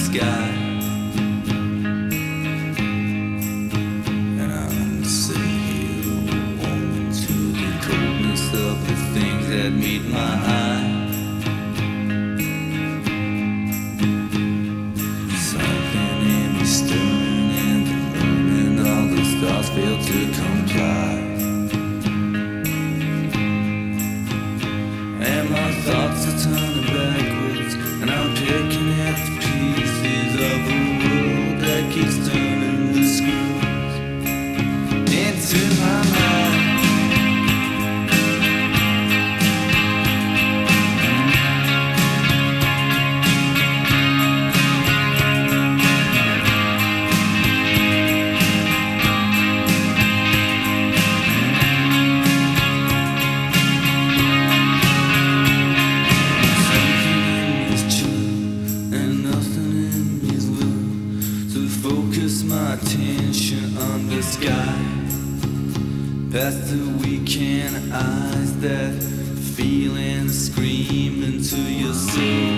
sky. And I'm sitting here warming to the coldness of the things that meet my eye. Something in me stirring and learning, all the stars fail to comply. And my thoughts are turning backwards, and I'm picking at the pieces of a world that keeps turning the screws into my mind. Focus my attention on the sky, past the weekend eyes, that feeling scream into your soul.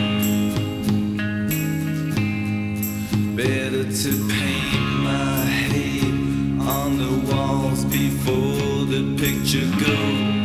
Better to paint my hate on the walls before the picture goes.